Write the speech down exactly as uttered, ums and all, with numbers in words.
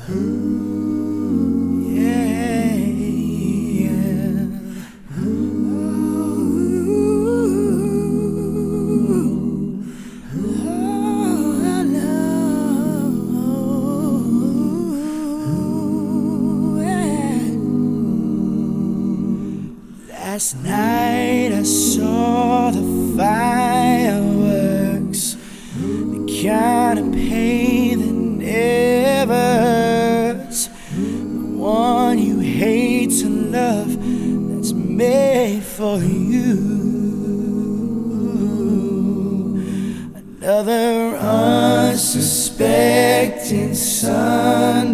Yeah, yeah. Last night I saw the fireworks, the kind of pain that never hurts, the one you hate to love, that's made for you. Another unsuspecting Sunday